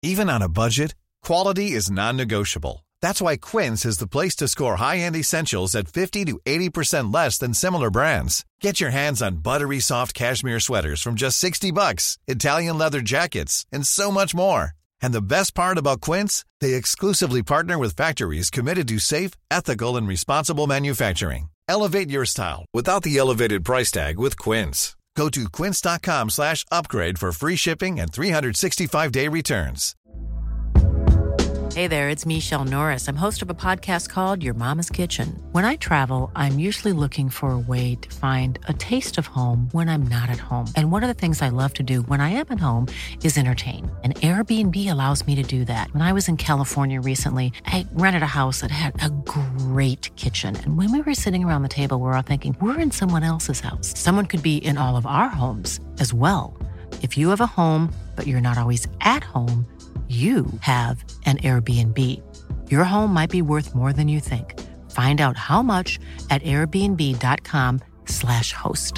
Even on a budget, quality is non-negotiable. That's why Quince is the place to score high-end essentials at 50 to 80% less than similar brands. Get your hands on buttery soft cashmere sweaters from just $60, Italian leather jackets, and so much more. And the best part about Quince, they exclusively partner with factories committed to safe, ethical, and responsible manufacturing. Elevate your style without the elevated price tag with Quince. Go to quince.com/upgrade for free shipping and 365-day returns. Hey there, it's Michelle Norris. I'm host of a podcast called Your Mama's Kitchen. When I travel, I'm usually looking for a way to find a taste of home when I'm not at home. And one of the things I love to do when I am at home is entertain. And Airbnb allows me to do that. When I was in California recently, I rented a house that had a great kitchen. And when we were sitting around the table, we were all thinking, we're in someone else's house. Someone could be in all of our homes as well. If you have a home, but you're not always at home, you have an Airbnb. Your home might be worth more than you think. Find out how much at airbnb.com/host.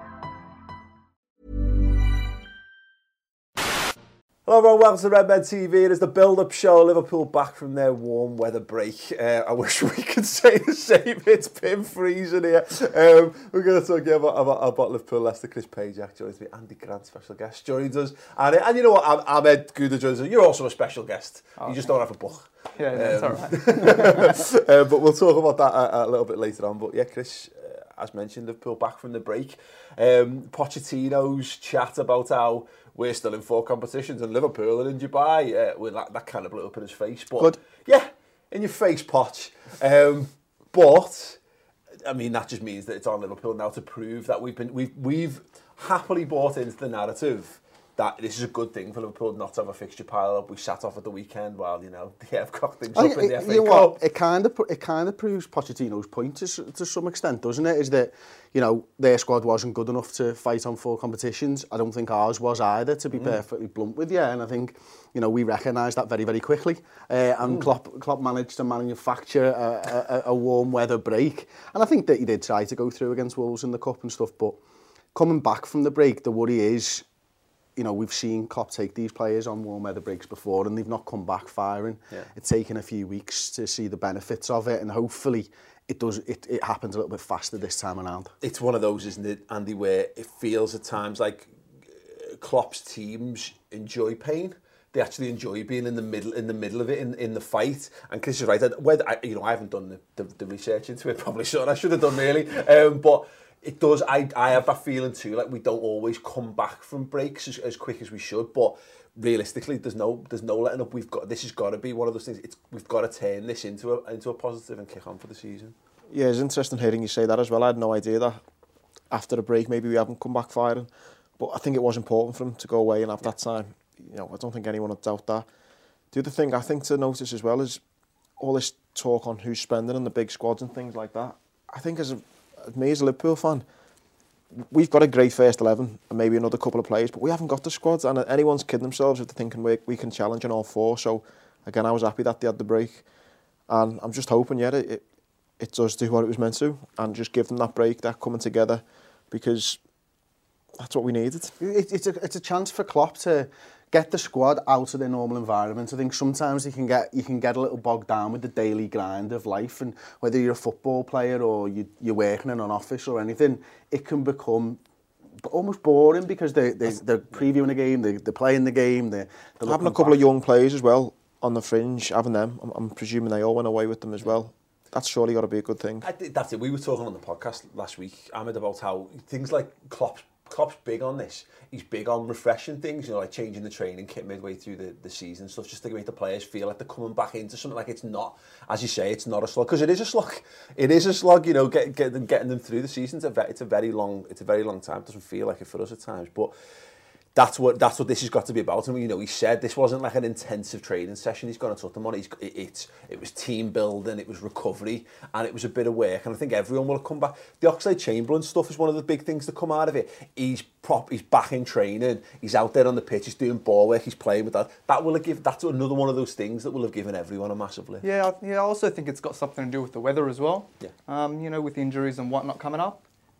Hello everyone, welcome to Red Men TV. It is the build-up show. Liverpool back from their warm weather break. I wish we could say the same. It's been freezing here. We're going to talk about a bottle of Liverpool. Leicester. Chris Pajak joins me. Andy Grant, special guest, joins us. And you know what? Ahmed Gouda joins us. You're also a special guest. You just don't have a book. Yeah, it's all right. But we'll talk about that a little bit later on. But yeah, Chris, as mentioned, Liverpool back from the break. Pochettino's chat about how we're still in 4 competitions and Liverpool and in Dubai. That kind of blew up in his face. But good. Yeah, in your face, Poch. But I mean, that just means that it's on Liverpool now to prove that we've happily bought into the narrative that this is a good thing for Liverpool not to have a fixture pile up. We sat off at the weekend while, they've got things up in the FA Cup. It kind of proves Pochettino's point to some extent, doesn't it? Is that, their squad wasn't good enough to fight on 4 competitions. I don't think ours was either, to be perfectly blunt with you. And I think, we recognised that very, very quickly. And Klopp managed to manufacture a warm weather break. And I think that he did try to go through against Wolves in the Cup and stuff. But coming back from the break, the worry is, we've seen Klopp take these players on warm weather breaks before and they've not come back firing. Yeah. It's taken a few weeks to see the benefits of it, and hopefully it happens a little bit faster this time around. It's one of those, isn't it, Andy, where it feels at times like Klopp's teams enjoy pain. They actually enjoy being in the middle of it, in the fight. And Chris is right. I haven't done the research into it, probably should. I should have done really. But it does. I have that feeling too. Like we don't always come back from breaks as quick as we should. But realistically, there's no letting up. This has got to be one of those things. We've got to turn this into a positive and kick on for the season. Yeah, it's interesting hearing you say that as well. I had no idea that after a break maybe we haven't come back firing. But I think it was important for him to go away and have that time. I don't think anyone would doubt that. The other thing I think to notice as well is all this talk on who's spending and the big squads and things like that. I think as me as a Liverpool fan, we've got a great first 11 and maybe another couple of players, but we haven't got the squads, and anyone's kidding themselves if they're thinking we can challenge in all 4. So again, I was happy that they had the break, and I'm just hoping it does do what it was meant to and just give them that break, that coming together, because that's what we needed. It's a chance for Klopp to get the squad out of their normal environment. I think sometimes you can get a little bogged down with the daily grind of life, and whether you're a football player or you're working in an office or anything, it can become almost boring because they're previewing a game, they're playing the game, they're having a couple of young players as well on the fringe, having them. I'm presuming they all went away with them as well. That's surely got to be a good thing. I think that's it. We were talking on the podcast last week, Ahmed, about how things like Klopp's big on this. He's big on refreshing things, like changing the training kit midway through the season stuff, just to make the players feel like they're coming back into something. Like it's not, as you say, it's not a slog, because it is a slog. It is a slog, getting them through the season. It's a very long time. It doesn't feel like it for us at times, but that's what this has got to be about. And he said this wasn't like an intensive training session he's going to touch them on. It was team building, it was recovery, and it was a bit of work. And I think everyone will have come back. The Oxlade-Chamberlain stuff is one of the big things to come out of it. He's back in training. He's out there on the pitch. He's doing ball work. He's playing with that. That's another one of those things that will have given everyone a massive lift. Yeah. I also think it's got something to do with the weather as well. Yeah. With injuries and whatnot coming up.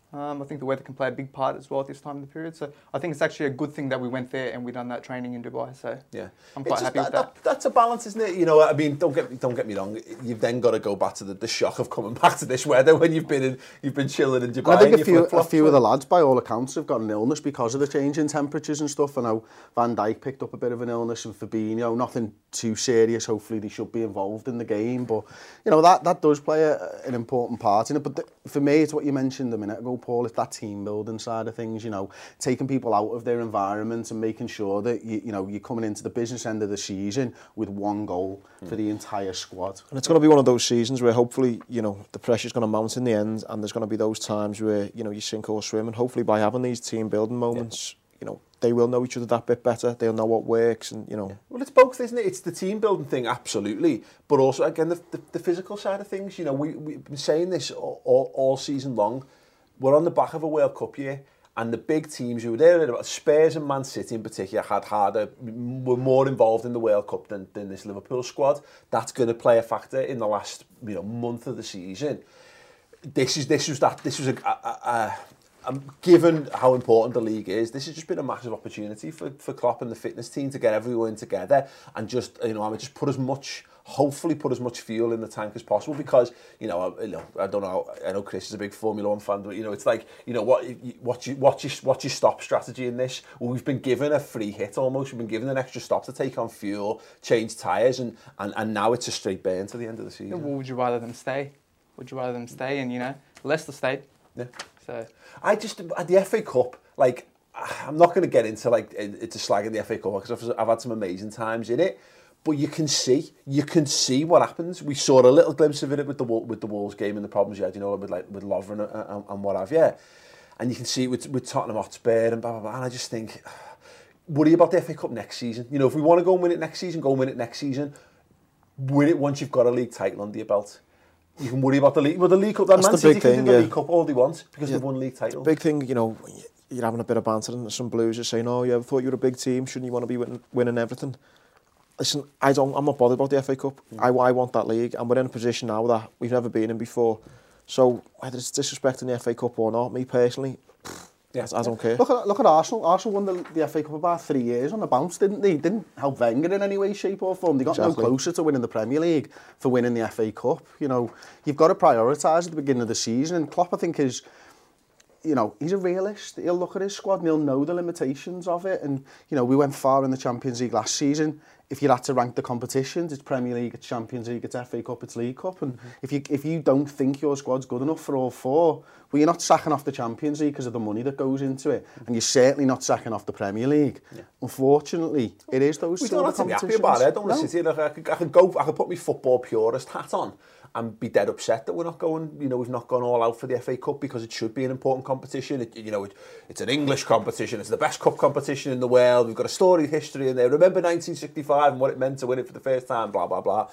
I think the weather can play a big part as well at this time of the period. So I think it's actually a good thing that we went there and we done that training in Dubai. So yeah, I'm quite happy with that. That's a balance, isn't it? You know, I mean, don't get me wrong. You've then got to go back to the shock of coming back to this weather when you've been chilling in Dubai. And I think a few of the lads, by all accounts, have got an illness because of the change in temperatures and stuff. I know Van Dijk picked up a bit of an illness, and Fabinho, nothing too serious. Hopefully, they should be involved in the game. But you know that does play an important part in it. But for me, it's what you mentioned a minute ago, Paul. It's that team building side of things. You know, taking people out of their environment and making sure that you're coming into the business end of the season with one goal for the entire squad. And it's going to be one of those seasons where hopefully, you know, the pressure's going to mount in the end, and there's going to be those times where, you know, you sink or swim, and hopefully by having these team building moments, you know, they will know each other that bit better. They'll know what works, and, you know. Well, it's both, isn't it? It's the team building thing, absolutely, but also again the physical side of things. You know, we've been saying this all season long. We're on the back of a World Cup year, and the big teams who were there, Spurs and Man City in particular, were more involved in the World Cup than this Liverpool squad. That's going to play a factor in the last month of the season. This was given how important the league is, this has just been a massive opportunity for Klopp and the fitness team to get everyone together and just hopefully put as much fuel in the tank as possible, because I don't know, I know Chris is a big Formula 1 fan, but it's like, what's your stop strategy in this? Well, we've been given a free hit almost. We've been given an extra stop to take on fuel, change tyres, and now it's a straight burn to the end of the season. Yeah, well, would you rather them stay? And Leicester stayed. Yeah. So I just, at the FA Cup, like, I'm not going to get into it's a slag in the FA Cup because I've had some amazing times in it. But you can see what happens. We saw a little glimpse of it with the Wolves game and the problems you had, with Lovren and what have you. And you can see it with Tottenham Hotspur and blah, blah, blah. And I just think, worry about the FA Cup next season. If we want to go and win it next season, go and win it next season. Win it once you've got a league title under your belt. You can worry about the league. Well, the League Cup, that Man City can do the League Cup all they want because they've won league titles. Big thing, you're having a bit of banter and some Blues are saying, oh, yeah, I thought you were a big team. Shouldn't you want to be winning everything? Listen, I'm not bothered about the FA Cup. I want that league, and we're in a position now that we've never been in before. So whether it's disrespecting the FA Cup or not, me personally, I don't care. Look at Arsenal. Arsenal won the FA Cup about 3 years on the bounce, didn't they? Didn't help Wenger in any way, shape or form. They got no closer to winning the Premier League for winning the FA Cup. You've got to prioritise at the beginning of the season, and Klopp, I think, is... he's a realist. He'll look at his squad and he'll know the limitations of it. And, we went far in the Champions League last season. If you had to rank the competitions, it's Premier League, it's Champions League, it's FA Cup, it's League Cup. And if you don't think your squad's good enough for all four, well, you're not sacking off the Champions League because of the money that goes into it. And you're certainly not sacking off the Premier League. Yeah. Unfortunately, it is those sort of competitions. We don't have to be happy about it. I don't want to sit here. I could put my football purist hat on and be dead upset that we're not going, we've not gone all out for the FA Cup, because it should be an important competition. It's an English competition. It's the best cup competition in the world. We've got a storied history in there. Remember 1965 and what it meant to win it for the first time, blah, blah, blah.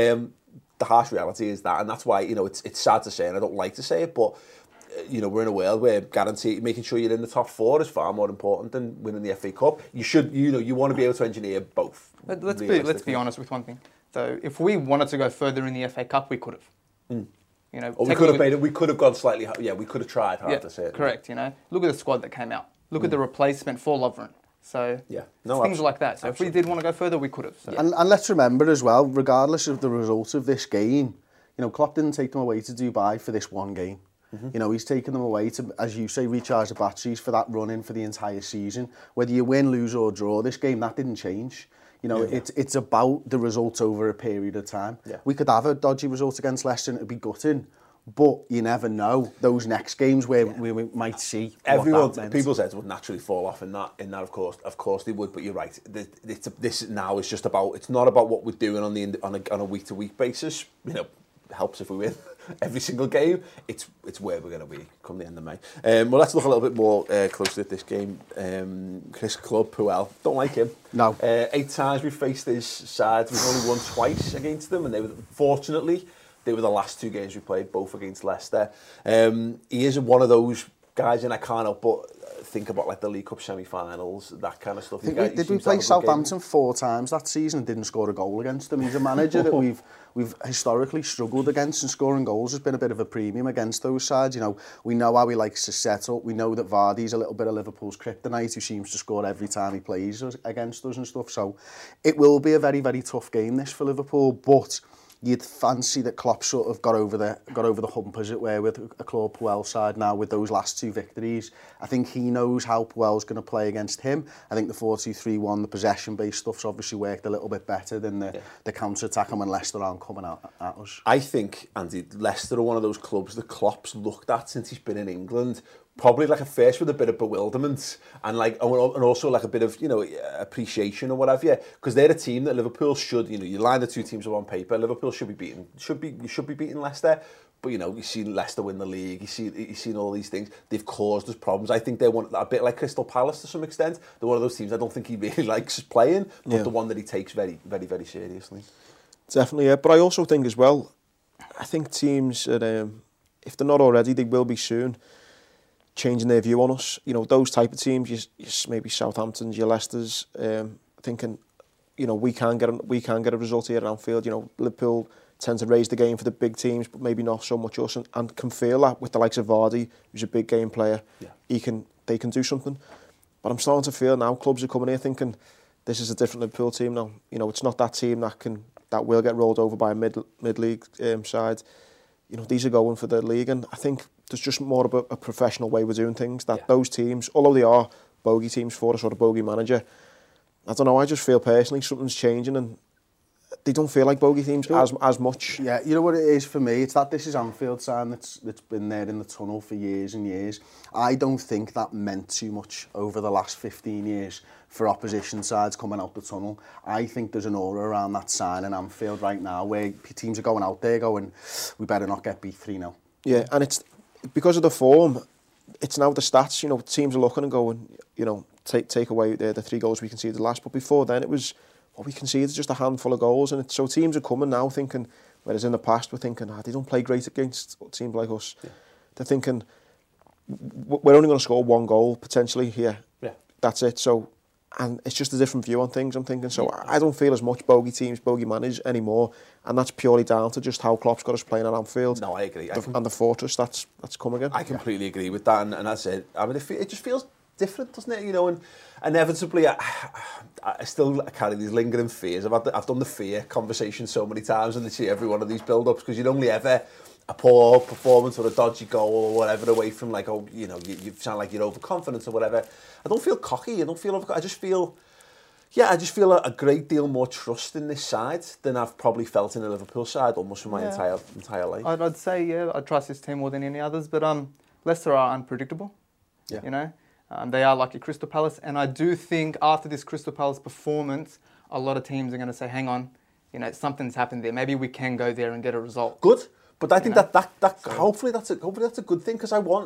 The harsh reality is that, and that's why, it's sad to say, and I don't like to say it, but, we're in a world where making sure you're in the top four is far more important than winning the FA Cup. You should, you want to be able to engineer both. Let's be honest with one thing. So if we wanted to go further in the FA Cup, we could have. We could have made it. We could have gone slightly. Yeah, we could have tried hard to say it. Correct. Look at the squad that came out. Look at the replacement for Lovren. So things like that. So if we did want to go further, we could have. So. And let's remember as well, regardless of the result of this game, Klopp didn't take them away to Dubai for this one game. He's taken them away to, as you say, recharge the batteries for that run-in for the entire season. Whether you win, lose or draw this game, that didn't change. It's about the results over a period of time. Yeah. We could have a dodgy result against Leicester and it'd be gutting, but you never know those next games where we might see. People's heads would naturally fall off in that. Of course they would. But you're right. This now is just about. It's not about what we're doing on a week to week basis. Helps if we win every single game. It's where we're going to be come the end of May. Well, let's look a little bit more closely at this game. Chris Club, Puel, don't like him. No. 8 times we faced his side. We've only won twice against them, and fortunately they were the last 2 games we played, both against Leicester. He is one of those guys, and I can't help but think about like the League Cup semi-finals, that kind of stuff. Did we play Southampton 4 times that season and didn't score a goal against them? He's a manager that we've historically struggled against, and scoring goals has been a bit of a premium against those sides. You know, we know how he likes to set up. We know that Vardy's a little bit of Liverpool's kryptonite, who seems to score every time he plays against us and stuff. So it will be a very, very tough game this for Liverpool, but you'd fancy that Klopp sort of got over the hump, as it were, with a Claude Puel side now with those last 2 victories. I think he knows how Puel's going to play against him. I think the 4-2-3-1, the possession-based stuff's obviously worked a little bit better than the counter-attack, and when Leicester aren't coming at us. I think, Andy, Leicester are one of those clubs that Klopp's looked at since he's been in England. Probably like at first with a bit of bewilderment and also like a bit of, you know, appreciation or whatever, yeah, because they're a team that Liverpool should, you know, you line the 2 teams up on paper, Liverpool should be beating Leicester, but you know, you've seen Leicester win the league, you've seen all these things, they've caused us problems. I think they're a bit like Crystal Palace to some extent. They're one of those teams I don't think he really likes playing, but the one that he takes very, very, very seriously. Definitely, yeah. But I also think as well, I think teams, if they're not already, they will be soon, changing their view on us. You know, those type of teams, you maybe Southamptons, your Leicesters, thinking, you know, we can get a result here at Anfield. You know, Liverpool tend to raise the game for the big teams, but maybe not so much us, and can feel that with the likes of Vardy, who's a big game player. Yeah. They can do something. But I'm starting to feel now clubs are coming here thinking this is a different Liverpool team now. You know, it's not that team that will get rolled over by a mid-league side. You know, these are going for the league, and I think there's just more of a professional way we're doing things, that those teams, although they are bogey teams for us or a bogey manager, I don't know, I just feel personally something's changing and they don't feel like bogey teams as much. Yeah, you know what it is for me? It's that this is Anfield sign that's been there in the tunnel for years and years. I don't think that meant too much over the last 15 years for opposition sides coming out the tunnel. I think there's an aura around that sign in Anfield right now where teams are going out there going, we better not get beat 3-0. Yeah, and it's because of the form, it's now the stats, you know, teams are looking and going, you know, take away the 3 goals we conceded last, but before then it was, what we conceded just a handful of goals, and so teams are coming now thinking, whereas in the past we're thinking, they don't play great against teams like us. Yeah. They're thinking, we're only going to score 1 goal potentially here. Yeah. That's it. So, and it's just a different view on things, I'm thinking. So I don't feel as much bogey teams, bogey managers anymore, and that's purely down to just how Klopp's got us playing at Anfield. No, I agree. And the fortress that's come again. I completely agree with that, and that's it. I mean, it just feels different, doesn't it? You know, and inevitably, I still carry these lingering fears. I've done the fear conversation so many times, and see every one of these build-ups, because you'd only ever a poor performance or a dodgy goal or whatever away from, like, oh, you know, you sound like you're overconfident or whatever. I don't feel cocky. I don't feel overconfident. I just feel a great deal more trust in this side than I've probably felt in a Liverpool side almost for my entire life. I'd say, I trust this team more than any others, but Leicester are unpredictable. Yeah. You know, they are like a Crystal Palace, and I do think after this Crystal Palace performance, a lot of teams are going to say, hang on, you know, something's happened there. Maybe we can go there and get a result. Good. But I think hopefully that's a good thing, because I want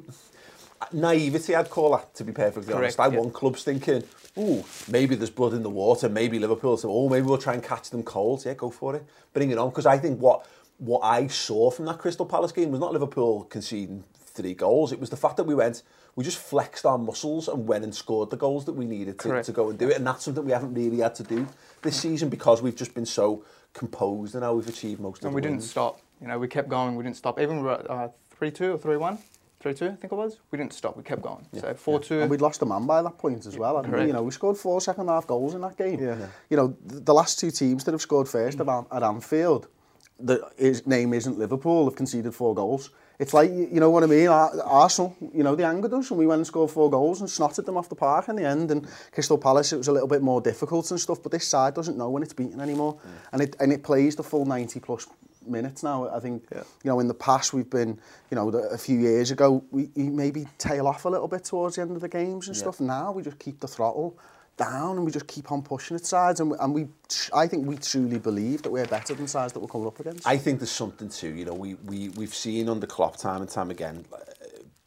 naivety, I'd call that, to be perfectly honest. I want clubs thinking, ooh, maybe there's blood in the water, maybe Liverpool, maybe we'll try and catch them cold. Yeah, go for it, bring it on. Because I think what I saw from that Crystal Palace game was not Liverpool conceding 3 goals. It was the fact that we just flexed our muscles and went and scored the goals that we needed to go and do it. And that's something we haven't really had to do this season, because we've just been so composed and how we've achieved most of and the we wins. Didn't stop. You know, we kept going. We didn't stop. Even 3-2 or 3-1. 3-2, I think it was. We didn't stop. We kept going. Yeah. So 4-2. Yeah. And we'd lost a man by that point as well. And, you know, we scored 4 second-half goals in that game. Yeah. You know, the last 2 teams that have scored first at Anfield, his name isn't Liverpool, have conceded 4 goals. It's like, you know what I mean, Arsenal, you know, they angered us, and we went and scored 4 goals and snotted them off the park in the end. And Crystal Palace, it was a little bit more difficult and stuff, but this side doesn't know when it's beaten anymore. And it plays the full 90+ minutes now. I think, you know, in the past we've been, you know, a few years ago, we maybe tail off a little bit towards the end of the games and stuff. Now we just keep the throttle down and we just keep on pushing at sides, and I think we truly believe that we're better than sides that we're coming up against. I think there's something too, you know, we've seen under Klopp time and time again,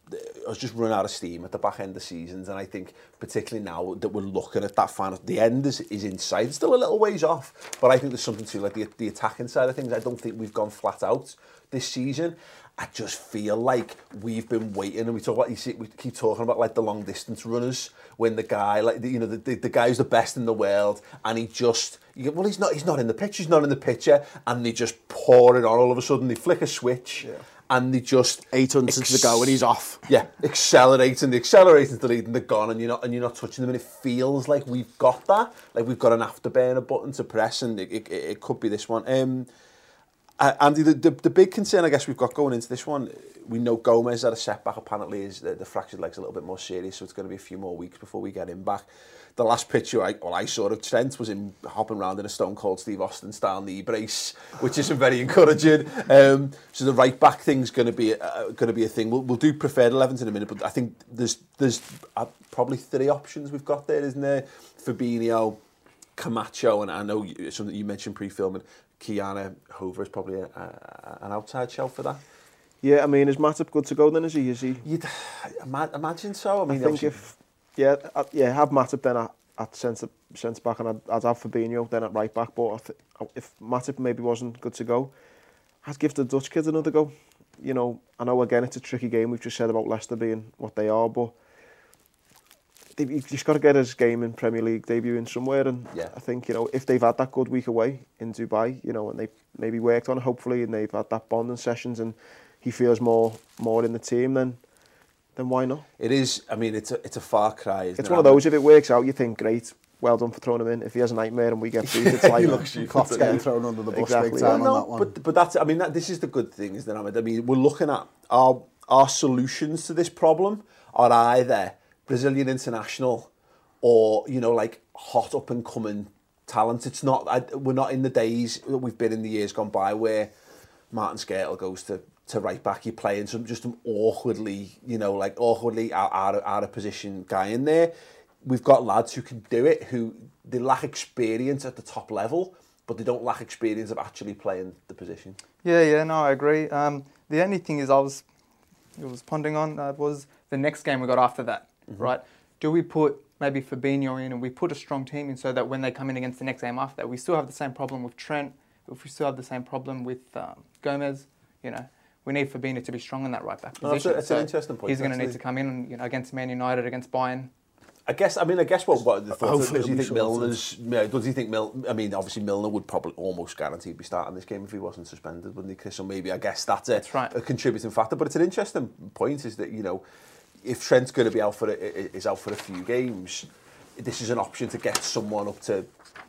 us just run out of steam at the back end of seasons, and I think particularly now that we're looking at that final, the end is in sight. It's still a little ways off, but I think there's something to like the attacking side of things. I don't think we've gone flat out this season. I just feel like we've been waiting, and we keep talking about like the long distance runners when the guy, like the guy who's the best in the world, and he's not in the pitch, he's not in the picture, and they just pour it on all of a sudden. They flick a switch, and they just 800 to go and he's off. Yeah, accelerating the lead, and they're gone, and you're not touching them, and it feels like we've got that, like we've got an afterburner button to press, and it could be this one. Andy, the big concern I guess we've got going into this one, we know Gomez had a setback, apparently the fractured leg's a little bit more serious, so it's going to be a few more weeks before we get him back. The last picture I saw of Trent was him hopping around in a Stone Cold Steve Austin style knee brace, which isn't very encouraging. So the right back thing's going to be a thing. We'll do preferred 11s in a minute, but I think there's probably 3 options we've got there, isn't there? Fabinho, Camacho, and I know something you mentioned pre-filming, Kiana Hover is probably an outside shout for that. Yeah, I mean, is Matip good to go then? Is he? You'd imagine so. I mean, I think have Matip then at centre back, and I'd have Fabinho then at right back. But if Matip maybe wasn't good to go, I'd give the Dutch kids another go. You know, I know again it's a tricky game. We've just said about Leicester being what they are, but he's just got to get his game in Premier League debut in somewhere, and I think, you know, if they've had that good week away in Dubai, you know, and they've maybe worked on it hopefully, and they've had that bonding sessions, and he feels more in the team, then why not? It is. I mean, it's a far cry. It's one of those. If it works out, you think great, well done for throwing him in. If he has a nightmare and we get beat, it's like Klopp's getting thrown under the bus big time on that one. But that's. I mean, this is the good thing, isn't it, Ahmed? I mean, we're looking at our solutions to this problem are either Brazilian international or, you know, like hot up and coming talent. It's not. We're not in the days that we've been in the years gone by where Martin Skrtel goes to right back. You're playing some awkwardly, you know, like awkwardly out of position guy in there. We've got lads who can do it, who they lack experience at the top level, but they don't lack experience of actually playing the position. Yeah, no, I agree. The only thing is I was pondering on was the next game we got after that, right? Do we put maybe Fabinho in and we put a strong team in so that when they come in against the next game after that, we still have the same problem with Trent, if we still have the same problem with Gomez, you know, we need Fabinho to be strong in that right back position. That's an interesting point. He's going to need to come in and, you know, against Man United, against Bayern. I guess what the thought is, does he think Milner's? Does he think Milner? I mean, obviously Milner would probably almost guaranteed be starting this game if he wasn't suspended, wouldn't he, Chris? So maybe I guess that's a contributing factor. But it's an interesting point, is that, you know, if Trent's going to be out for a few games, this is an option to get someone up to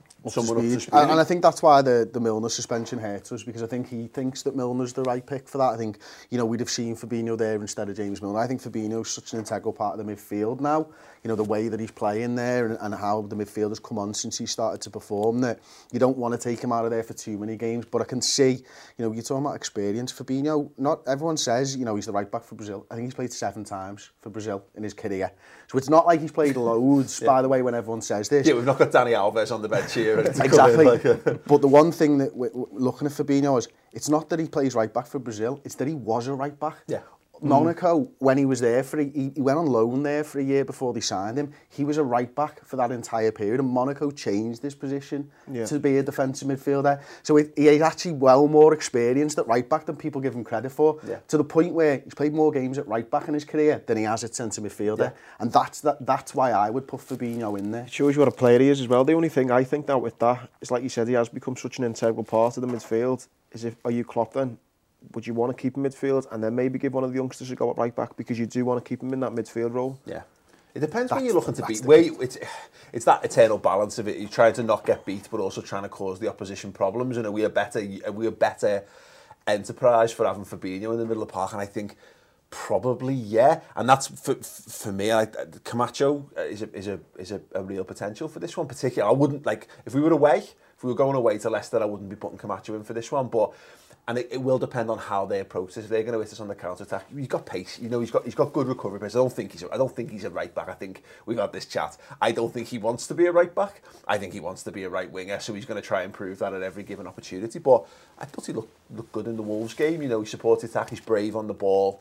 speed. And I think that's why the Milner suspension hurts us, because I think he thinks that Milner's the right pick for that. I think, you know, we'd have seen Fabinho there instead of James Milner. I think Fabinho's such an integral part of the midfield now. You know, the way that he's playing there and how the midfield has come on since he started to perform, that you don't want to take him out of there for too many games. But I can see, you know, you're talking about experience. Fabinho, not everyone says, you know, he's the right back for Brazil. I think he's played 7 times for Brazil in his career. So it's not like he's played loads, by the way, when everyone says this. Yeah, we've not got Dani Alves on the bench here. Exactly. But the one thing that we're looking at Fabinho is, it's not that he plays right back for Brazil, it's that he was a right back. Yeah. Monaco, when he was there he went on loan there for a year before they signed him. He was a right back for that entire period, and Monaco changed his position to be a defensive midfielder. So he's actually well more experienced at right back than people give him credit for, to the point where he's played more games at right back in his career than he has at centre midfielder. And that's why I would put Fabinho in there. It shows you what a player he is as well. The only thing I think now with that is, like you said, he has become such an integral part of the midfield. Are you Klopp then? Would you want to keep him midfield and then maybe give one of the youngsters a go at right back, because you do want to keep him in that midfield role? Yeah. It depends when you're looking to beat. It's that eternal balance of it. You're trying to not get beat, but also trying to cause the opposition problems. And are we a better enterprise for having Fabinho in the middle of the park? And I think probably, yeah. And that's for me. Camacho is a real potential for this one. Particularly, I wouldn't if we were going away to Leicester, I wouldn't be putting Camacho in for this one, but. And it will depend on how they approach this. If they're going to hit us on the counter attack, he's got pace. You know, he's got good recovery pace. I don't think he's a right back. I think we've had this chat. I don't think he wants to be a right back. I think he wants to be a right winger. So he's going to try and prove that at every given opportunity. But I thought he looked good in the Wolves game. You know, he supports the attack. He's brave on the ball.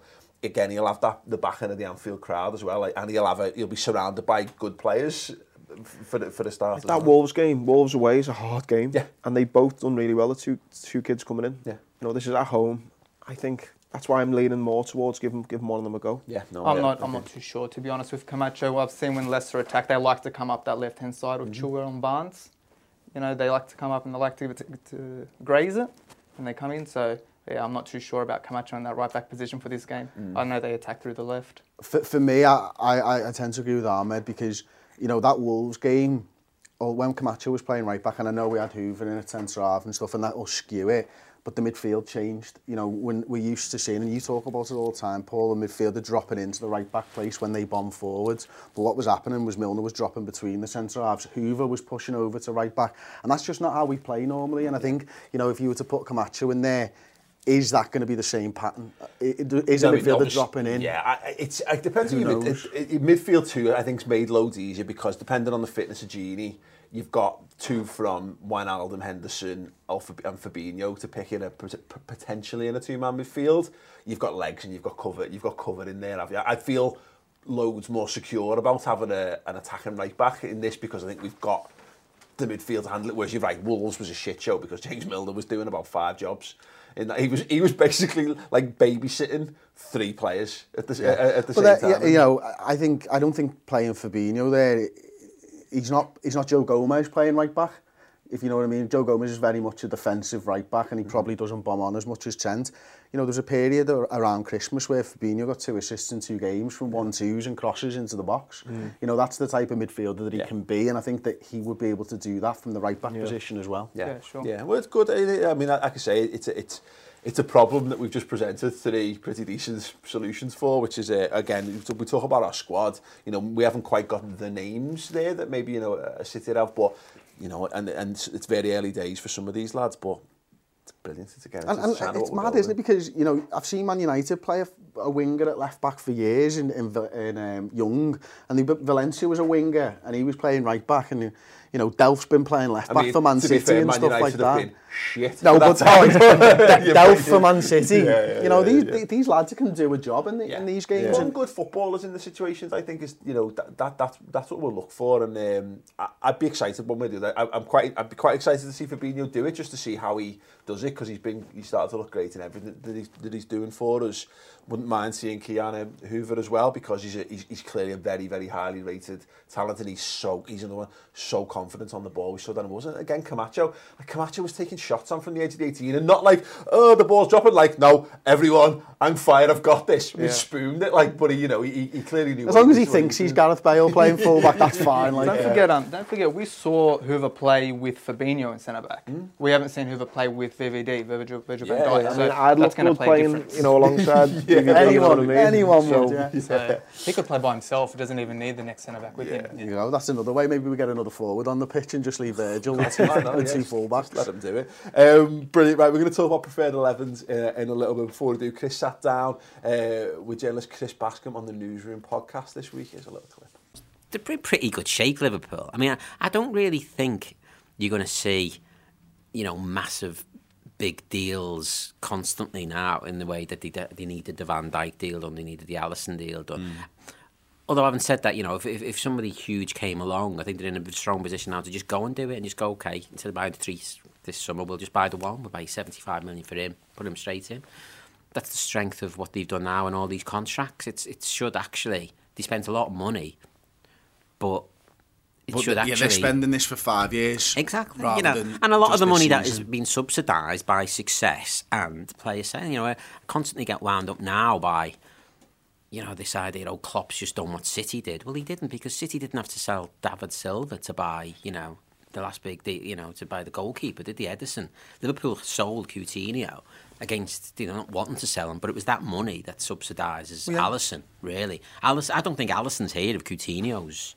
again, he'll have the back end of the Anfield crowd as well, like, and he'll be surrounded by good players for the start. That Wolves game, Wolves away is a hard game, yeah, and they both done really well. The two kids coming in, yeah. You know, this is at home. I think that's why I'm leaning more towards giving one of them a go. Yeah, no, I'm not too sure, to be honest. With Camacho, I've seen when Leicester attack, they like to come up that left hand side with Chilwell and Barnes. You know, they like to come up and they like to graze it when they come in. So yeah, I'm not too sure about Camacho in that right back position for this game. I know they attack through the left. For me, I tend to agree with Ahmed because, you know, that Wolves game, or when Camacho was playing right back, and I know we had Hoover in a centre half and stuff, and that will skew it. But the midfield changed. You know, when we're used to seeing, and you talk about it all the time, Paul, the midfielder dropping into the right back place when they bomb forwards. But what was happening was Milner was dropping between the centre halves. Hoover was pushing over to right back. And that's just not how we play normally. And I think, you know, if you were to put Camacho in there, is that going to be the same pattern? Is a midfielder dropping in? Yeah, it depends. Midfield too, I think, is made loads easier because depending on the fitness of Gini, you've got two from Wijnaldum, Henderson, and Fabinho to pick in potentially in a two-man midfield. You've got legs and you've got cover. You've got cover in there. I feel loads more secure about having an attacking right back in this because I think we've got the midfield to handle it. Whereas you're right, Wolves was a shit show because James Milner was doing about 5 jobs. In that he was basically like babysitting 3 players at the same time. You know, I don't think playing Fabinho there. He's not Joe Gomez playing right back, if you know what I mean. Joe Gomez is very much a defensive right back and he probably doesn't bomb on as much as Trent. You know, there's a period around Christmas where Fabinho got 2 assists in 2 games from 1-2s and crosses into the box. You know, that's the type of midfielder that he can be, and I think that he would be able to do that from the right back position as well. Yeah, sure. Yeah, well, it's good. I mean, like I say, it's a problem that we've just presented 3 pretty decent solutions for, which is, again, we talk about our squad. You know, we haven't quite gotten the names there that maybe, you know, a City have, but, you know, and it's very early days for some of these lads, but it's brilliant to get into the channel. It's mad, isn't it? Because, you know, I've seen Man United play a winger at left back for years in Young, and Valencia was a winger, and he was playing right back, and you know, Delph's been playing left back for Man City and stuff like that. Shit. No, but Delph for Man City. You know, these lads can do a job in these games. Some good footballers in the situations, I think, is, you know, that's what we'll look for, and I'd be excited when we do that. I'd be quite excited to see Fabinho do it, just to see how he does it, because he's started to look great in everything that he's doing for us. Wouldn't mind seeing Keanu Hoover as well, because he's clearly a very, very highly rated talent, and he's another one so confident on the ball. We saw that it wasn't. Again, Camacho was taking shots on from the edge of the 18, and not like, oh, the ball's dropping, like, no, everyone, I'm fired, I've got this. We spooned it, like, but he clearly knew. As long as he thinks he's Gareth Bale playing fullback, that's fine. Like, don't forget, we saw Hoover play with Fabinho in centre back. We haven't seen Hoover play with VVD, Virgil van Dijk. So I'd look good playing, you know, alongside anyone would. So he could play by himself. He doesn't even need the next centre back with him. You know, that's another way. Maybe we get another forward on the pitch and just leave Virgil with 2 fullbacks. Let him do it. Brilliant. Right, we're going to talk about preferred 11s in a little bit. Before we do, Chris sat down with journalist Chris Bascom on the Newsroom podcast this week. Here's a little clip. They're in pretty good shape, Liverpool. I mean, I don't really think you're going to see, you know, massive big deals constantly now in the way that they needed the Van Dijk deal done, they needed the Alisson deal done. Although having said that, you know, if somebody huge came along, I think they're in a strong position now to just go and do it and just go, okay, instead of buying the 3 this summer, we'll just buy the 1, we'll buy 75 million for him, put him straight in. That's the strength of what they've done now and all these contracts. It should actually, they spent a lot of money, but should actually... they're spending this for 5 years. Exactly, you know, and a lot of the money that has been subsidised by success and player selling, you know, I constantly get wound up now by, you know, this idea, oh, Klopp's just done what City did. Well, he didn't, because City didn't have to sell David Silva to buy, you know, the last big deal, you know, to buy the goalkeeper, did the Edison. Liverpool sold Coutinho against, you know, not wanting to sell him, but it was that money that subsidises Alisson, really. I don't think Alisson's here if Coutinho's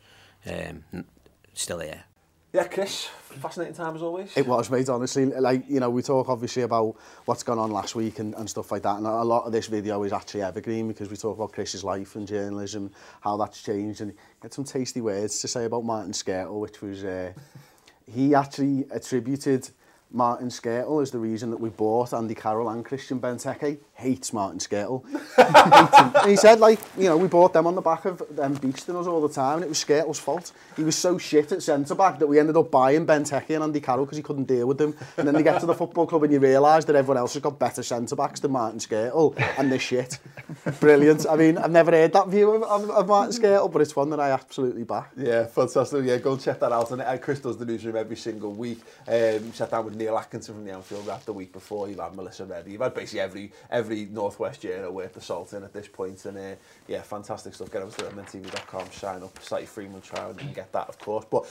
still here. Yeah, Chris, fascinating time as always. It was, mate, honestly. Like, you know, we talk obviously about what's gone on last week and stuff like that, and a lot of this video is actually evergreen because we talk about Chris's life and journalism, how that's changed, and he had some tasty words to say about Martin Skrtel, which was, he actually attributed Martin Skrtel is the reason that we bought Andy Carroll and Christian Benteke. Hates Martin Skrtel. And he said, like, you know, we bought them on the back of them beasting us all the time, and it was Skrtel's fault. He was so shit at centre-back that we ended up buying Benteke and Andy Carroll because he couldn't deal with them. And then they get to the football club and you realise that everyone else has got better centre-backs than Martin Skrtel, and they're shit. Brilliant. I mean, I've never heard that view of Martin Skrtel, but it's one that I absolutely back. Yeah, fantastic. Yeah, go and check that out. And Chris does the newsroom every single week. Sat down with Neil Atkinson from the Anfield Wrap the week before. You've had Melissa Reddy. You've had basically every North West journal worth the salt in at this point. And yeah, fantastic stuff. Get over to redmentv.com, sign up, start your 3-month trial, and you can get that, of course. But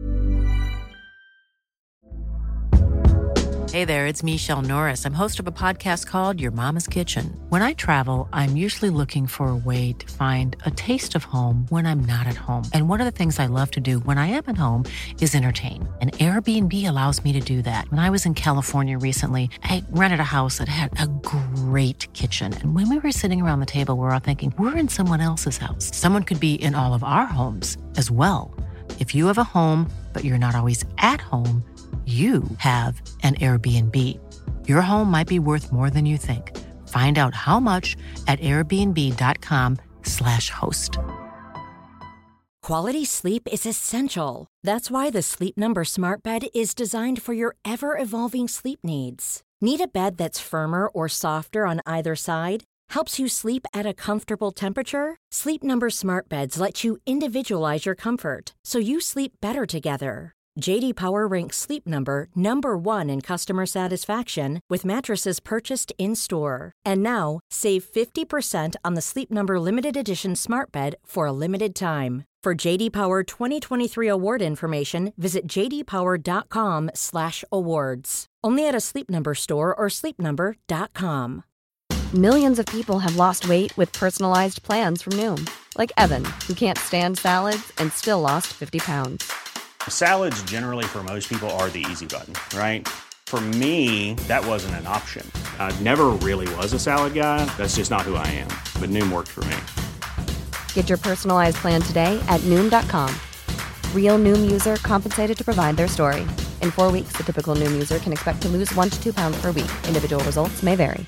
Hey there, it's Michelle Norris. I'm host of a podcast called Your Mama's Kitchen. When I travel, I'm usually looking for a way to find a taste of home when I'm not at home. And one of the things I love to do when I am at home is entertain. And Airbnb allows me to do that. When I was in California recently, I rented a house that had a great kitchen. And when we were sitting around the table, we were all thinking, we're in someone else's house. Someone could be in all of our homes as well. If you have a home, but you're not always at home, you have an Airbnb. Your home might be worth more than you think. Find out how much at airbnb.com/host. Quality sleep is essential. That's why the Sleep Number Smart Bed is designed for your ever-evolving sleep needs. Need a bed that's firmer or softer on either side? Helps you sleep at a comfortable temperature? Sleep Number Smart Beds let you individualize your comfort, so you sleep better together. J.D. Power ranks Sleep Number number 1 in customer satisfaction with mattresses purchased in-store. And now, save 50% on the Sleep Number Limited Edition Smart Bed for a limited time. For J.D. Power 2023 award information, visit jdpower.com/awards. Only at a Sleep Number store or sleepnumber.com. Millions of people have lost weight with personalized plans from Noom. Like Evan, who can't stand salads and still lost 50 pounds. Salads generally for most people are the easy button, right? For me, that wasn't an option. I never really was a salad guy. That's just not who I am. But Noom worked for me. Get your personalized plan today at Noom.com. Real Noom user compensated to provide their story. In 4 weeks, the typical Noom user can expect to lose 1 to 2 pounds per week. Individual results may vary.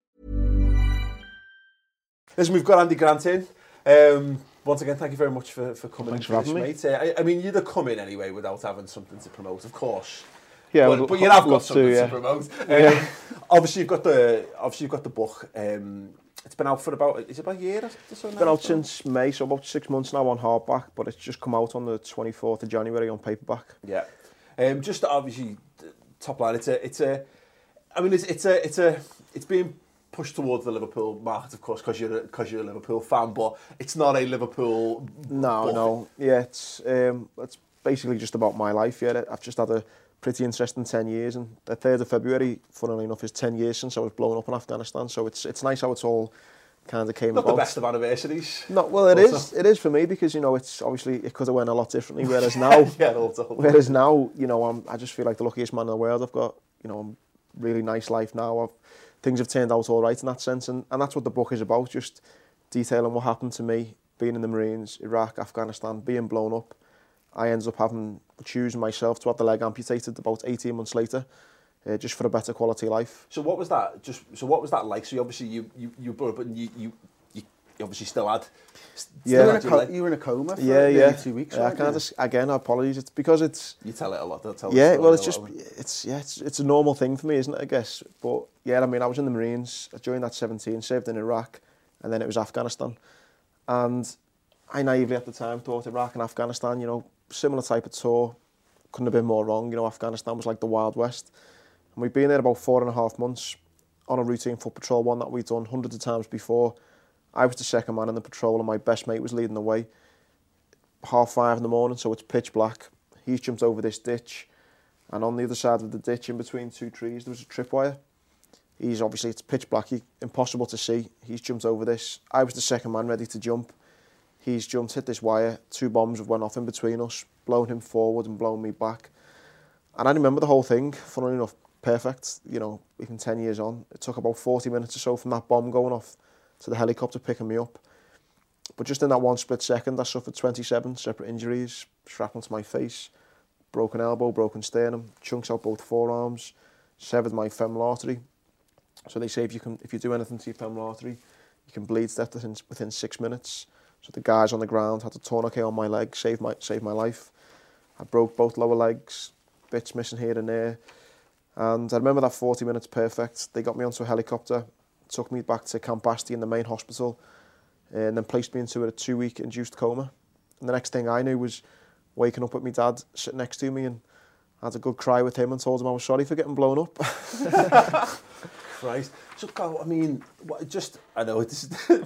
Listen, we've got Andy Grant in. Once again, thank you very much for coming. Thanks for having me. Mate. I mean, you'd have come in anyway without having something to promote, of course. Yeah, but you have got something to promote. Obviously, you've got the book. It's been out for about a year or so now? It's been out since May, so about 6 months now on hardback, but it's just come out on the 24th of January on paperback. Yeah. Just obviously, top line. It's being pushed towards the Liverpool market, of course, because you're a Liverpool fan, but it's not a Liverpool. No. Yeah, it's basically just about my life. Yeah, I've just had a pretty interesting 10 years, and the 3rd of February, funnily enough, is 10 years since I was blown up in Afghanistan. So it's nice how it's all kind of came about. Not the best of anniversaries. No, well, it is for me because it's obviously it could have went a lot differently. Whereas now, I just feel like the luckiest man in the world. I've got a really nice life now. Things have turned out all right in that sense, and that's what the book is about, just detailing what happened to me, being in the Marines, Iraq, Afghanistan, being blown up. I ended up choosing myself to have the leg amputated about 18 months later, just for a better quality life. So what was that? What was that like? So obviously you brought up, and you obviously still had. You were in a coma for 2 weeks. Yeah, again, apologies. It's because it's. You tell it a lot. It's a normal thing for me, isn't it? I guess, but yeah, I mean, I was in the Marines during that 17, served in Iraq, and then it was Afghanistan, and I naively at the time thought Iraq and Afghanistan, similar type of tour, couldn't have been more wrong. Afghanistan was like the Wild West, and we'd been there about 4.5 months on a routine foot patrol, one that we'd done hundreds of times before. I was the second man in the patrol and my best mate was leading the way. 5:30 in the morning, so it's pitch black. He's jumped over this ditch, and on the other side of the ditch, in between 2 trees, there was a tripwire. It's pitch black, impossible to see. He's jumped over this. I was the second man ready to jump. He's jumped, hit this wire. 2 bombs have went off in between us, blown him forward and blown me back. And I remember the whole thing, funnily enough, perfect. Even 10 years on, it took about 40 minutes or so from that bomb going off to the helicopter picking me up. But just in that one split second, I suffered 27 separate injuries, shrapnel to my face, broken elbow, broken sternum, chunks out both forearms, severed my femoral artery. So they say if you do anything to your femoral artery, you can bleed to death within 6 minutes. So the guys on the ground had a tourniquet on my leg, saved my life. I broke both lower legs, bits missing here and there. And I remember that 40 minutes perfect. They got me onto a helicopter, took me back to Camp Asti in the main hospital, and then placed me into a 2-week induced coma. And the next thing I knew was waking up with my dad sitting next to me, and I had a good cry with him and told him I was sorry for getting blown up. Christ. So, Carl, I mean, I know it's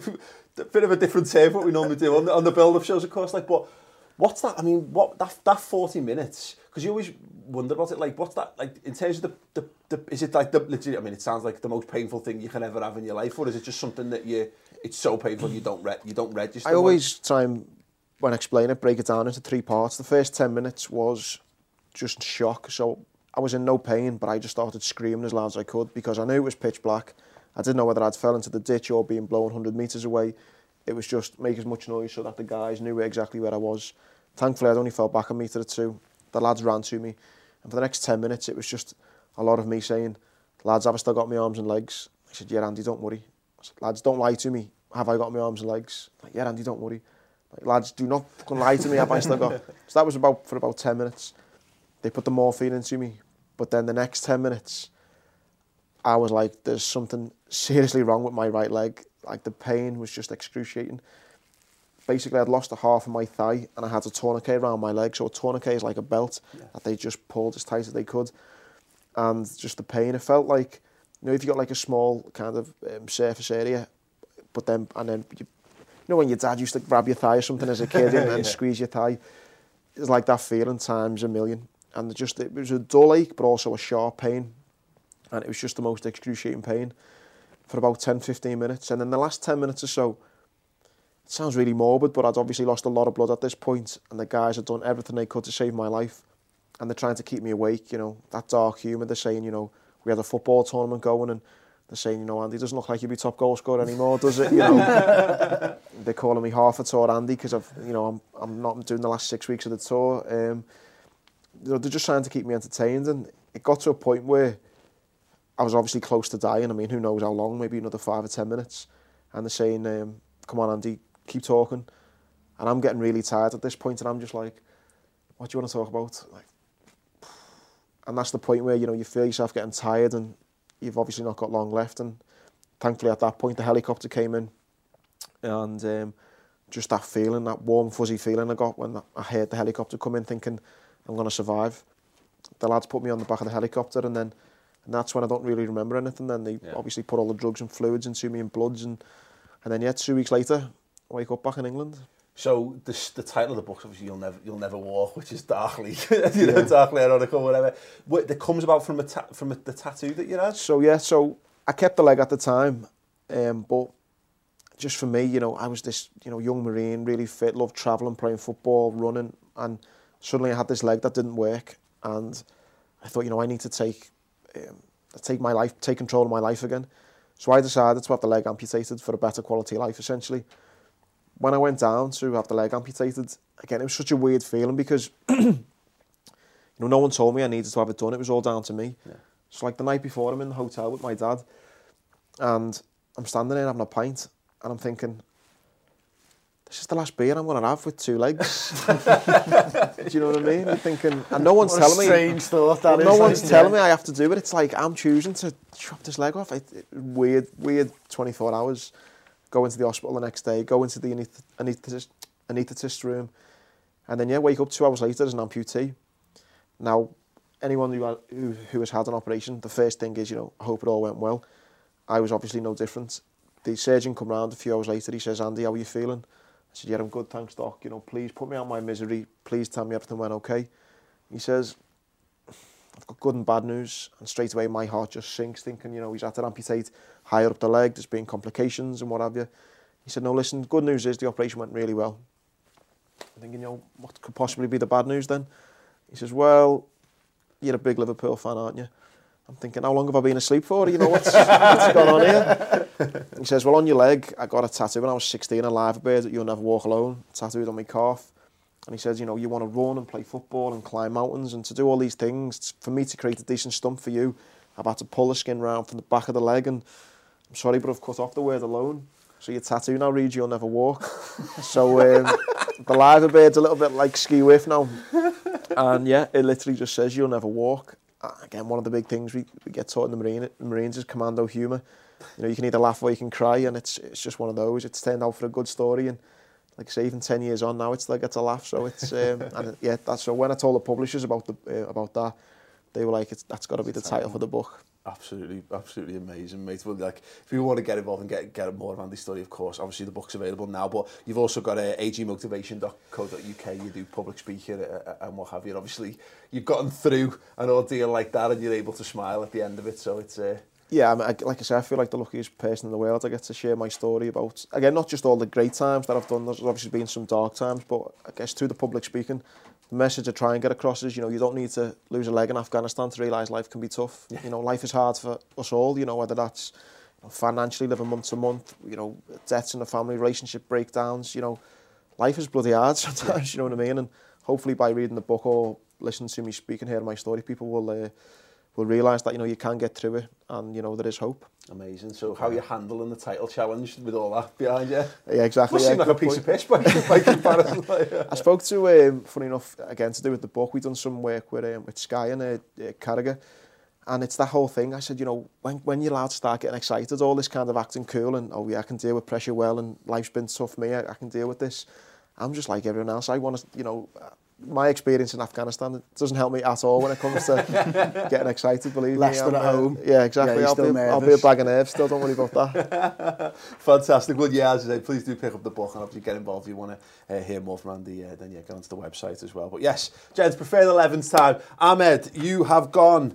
a bit of a different term what we normally do on the build-up shows, of course, like, but what's that? I mean, that 40 minutes, because you always wonder about it, like, what's that, like, in terms of is it like legit, I mean, it sounds like the most painful thing you can ever have in your life, or is it just something that it's so painful you don't register? I always try and, when I explain it, break it down into 3 parts. The first 10 minutes was just shock, so I was in no pain, but I just started screaming as loud as I could because I knew it was pitch black. I didn't know whether I'd fell into the ditch or being blown 100 metres away. It was just make as much noise so that the guys knew exactly where I was. Thankfully, I'd only fell back a metre or 2. The lads ran to me. And for the next 10 minutes, it was just a lot of me saying, lads, have I still got my arms and legs? I said, yeah, Andy, don't worry. I said, lads, don't lie to me. Have I got my arms and legs? Like, yeah, Andy, don't worry. Like, lads, do not fucking lie to me. Have I still got... So that was for about 10 minutes. They put the morphine into me. But then the next 10 minutes, I was like, there's something seriously wrong with my right leg. Like, the pain was just excruciating. Basically, I'd lost a half of my thigh and I had a tourniquet around my leg. So a tourniquet is like a belt that they just pulled as tight as they could. And just the pain, it felt like, you know, if you got like a small kind of surface area, but then, you know, when your dad used to grab your thigh or something as a kid and then squeeze your thigh, it's like that feeling times a million. And it was a dull ache, but also a sharp pain. And it was just the most excruciating pain for about 10-15 minutes. And then the last 10 minutes or so, it sounds really morbid, but I'd obviously lost a lot of blood at this point, and the guys had done everything they could to save my life. And they're trying to keep me awake, you know, that dark humour. They're saying, you know, we had a football tournament going, and they're saying, you know, Andy, doesn't look like you'll be top goal scorer anymore, does it? You know, they're calling me half a tour Andy because I'm not doing the last 6 weeks of the tour. They're just trying to keep me entertained, and it got to a point where I was obviously close to dying. I mean, who knows how long, maybe another 5 or 10 minutes. And they're saying, come on, Andy, keep talking. And I'm getting really tired at this point, and I'm just like, what do you want to talk about? Like, and that's the point where, you know, you feel yourself getting tired, and you've obviously not got long left. And thankfully at that point, the helicopter came in, and just that feeling, that warm, fuzzy feeling I got when I heard the helicopter come in, thinking, I'm going to survive. The lads put me on the back of the helicopter, and that's when I don't really remember anything. Then they obviously put all the drugs and fluids into me and bloods, and then 2 weeks later, I wake up back in England. So the title of the book, obviously, You'll Never Walk, which is darkly, darkly ironic or whatever. That comes about from the tattoo that you had. So I kept the leg at the time, but just for me, you know, I was this, you know, young Marine, really fit, loved travelling, playing football, running, and suddenly I had this leg that didn't work, and I thought, you know, I need to take control of my life again. So I decided to have the leg amputated for a better quality of life, essentially. When I went down to have the leg amputated, again, it was such a weird feeling because, you know, no one told me I needed to have it done. It was all down to me. Yeah. So like the night before, I'm in the hotel with my dad, and I'm standing there having a pint, and I'm thinking, this is the last beer I'm going to have with 2 legs. Do you know what I mean? I'm thinking, and no one's telling me. Strange thought that is. No one's telling me I have to do it. It's like I'm choosing to chop this leg off. Weird 24 hours. Go into the hospital the next day. Go into the anaesthetist room, and then wake up 2 hours later as an amputee. Now, anyone who has had an operation, the first thing is, you know, I hope it all went well. I was obviously no different. The surgeon come round a few hours later. He says, Andy, how are you feeling? I said, yeah, I'm good, thanks, doc. You know, please put me out of my misery. Please tell me everything went okay. He says, I've got good and bad news. And straight away, my heart just sinks, thinking, you know, he's had to amputate higher up the leg. There's been complications and what have you. He said, no, listen, good news is the operation went really well. I'm thinking, you know, what could possibly be the bad news then? He says, well, you're a big Liverpool fan, aren't you? I'm thinking, how long have I been asleep for? You know, what's going on here? He says, well, on your leg, I got a tattoo when I was 16, a live bird that You'll Never Walk Alone, tattooed on my calf. And he says, you know, you want to run and play football and climb mountains and to do all these things. For me to create a decent stump for you, I've had to pull the skin round from the back of the leg, and I'm sorry, but I've cut off the word alone. So your tattoo now reads "You'll never walk." So the liver beard's a little bit like ski whiff now. And yeah, it literally just says "You'll never walk." Again, one of the big things we get taught in the Marines is commando humour. You know, you can either laugh or you can cry, and it's just one of those. It's turned out for a good story, and like I say, even 10 years on now, it still gets a laugh. So it's and yeah, that's so. When I told the publishers about that, they were like, "That's got to be the title for the book." Absolutely amazing, mate. Well, like, if you want to get involved and get more of Andy's story, of course, obviously the book's available now, but you've also got agmotivation.co.uk, you do public speaking and what have you, and obviously you've gotten through an ordeal like that and you're able to smile at the end of it, so it's... Yeah, like I said, I feel like the luckiest person in the world. I get to share my story about, again, not just all the great times that I've done, there's obviously been some dark times, but I guess through the public speaking, the message I try and get across is, you know, you don't need to lose a leg in Afghanistan to realise life can be tough. Yeah. You know, life is hard for us all, you know, whether that's financially living month to month, you know, debts in the family, relationship breakdowns, you know, life is bloody hard sometimes, you know what I mean? And hopefully by reading the book or listening to me speak and hearing my story, people will realise that, you know, you can get through it and, you know, there is hope. Amazing. So how are you handling the title challenge with all that behind you? Yeah, exactly. Must seem like a piece of piss by comparison. I spoke to, funny enough, again, to do with the book, we've done some work with Sky and Carragher, and it's that whole thing. I said, you know, when you're allowed to start getting excited, all this kind of acting cool and, oh yeah, I can deal with pressure well and life's been tough for me, I can deal with this. I'm just like everyone else. I want to, you know... My experience in Afghanistan, it doesn't help me at all when it comes to getting excited, believe me. Leicester at home. Yeah, exactly. Yeah, I'll be a bag of nerves still, don't worry about that. Fantastic. Well, yeah, as I say, please do pick up the book and obviously get involved if you want to hear more from Andy, then yeah, get onto the website as well. But yes, gents, preferred 11's time. Ahmed, you have gone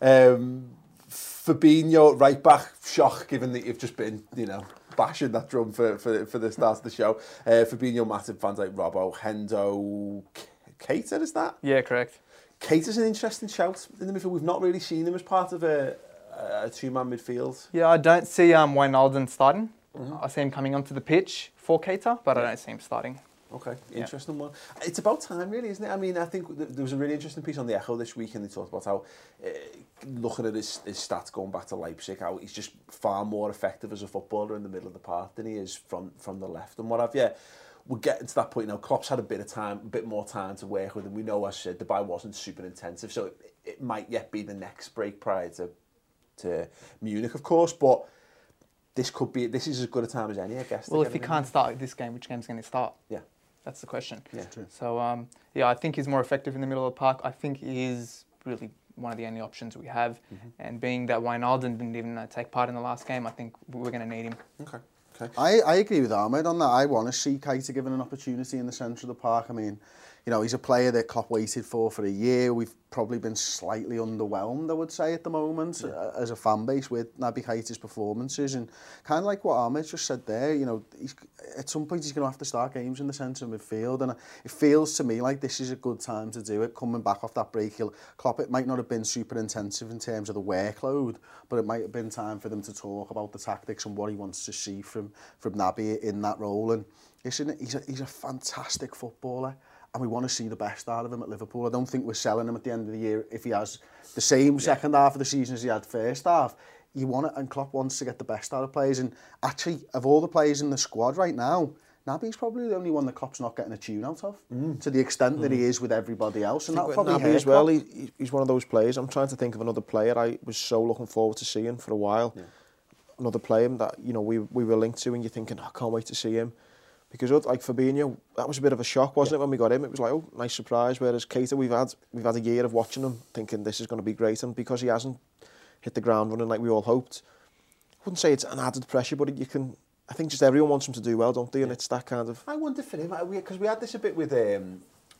Fabinho right back, shock, given that you've just been, you know, bashing that drum for the start of the show. Fabinho, Matip, Van Dijk, Robbo, Hendo... Keita, is that? Yeah, correct. Keita's an interesting shout in the midfield. We've not really seen him as part of a two-man midfield. Yeah, I don't see Wijnaldum starting. I see him coming onto the pitch for Keita, but I don't see him starting. Okay, interesting one. It's about time, really, isn't it? I mean, I think there was a really interesting piece on the Echo this week, and they talked about how, looking at his stats going back to Leipzig, how he's just far more effective as a footballer in the middle of the park than he is from the left and what have you. We're getting to that point now. Klopp's had a bit more time to work with him. We know, as I said, Dubai wasn't super intensive, so it might yet be the next break prior to Munich, of course, but this is as good a time as any, I guess. Well, if he can't start this game, which game's going to start? Yeah. That's the question. Yeah, true. So, yeah, I think he's more effective in the middle of the park. I think he is really one of the only options we have. And being that Wijnaldum didn't even take part in the last game, I think we're going to need him. Okay. I agree with Ahmed on that. I want to see Keita given an opportunity in the centre of the park. I mean, you know, he's a player that Klopp waited for a year. We've probably been slightly underwhelmed, I would say, at the moment as a fan base with Naby Keita's performances. And kind of like what Ahmed just said there, you know, at some point he's going to have to start games in the centre midfield. And it feels to me like this is a good time to do it. Coming back off that break, Klopp, it might not have been super intensive in terms of the workload, but it might have been time for them to talk about the tactics and what he wants to see from Naby in that role. And listen, he's a fantastic footballer. And we want to see the best out of him at Liverpool. I don't think we're selling him at the end of the year if he has the same second half of the season as he had first half. You want it, and Klopp wants to get the best out of players. And actually, of all the players in the squad right now, Naby's probably the only one that Klopp's not getting a tune out of, to the extent that he is with everybody else. And that probably Naby as well. He's one of those players. I'm trying to think of another player I was so looking forward to seeing for a while. Yeah. Another player that, you know, we were linked to, and you're thinking, I can't wait to see him. Because like Fabinho, that was a bit of a shock, wasn't it, when we got him? It was like, oh, nice surprise. Whereas Keita, we've had a year of watching him, thinking this is going to be great, and because he hasn't hit the ground running like we all hoped, I wouldn't say it's an added pressure, but you can. I think just everyone wants him to do well, don't they? And it's that kind of. I wonder for him, because we had this a bit with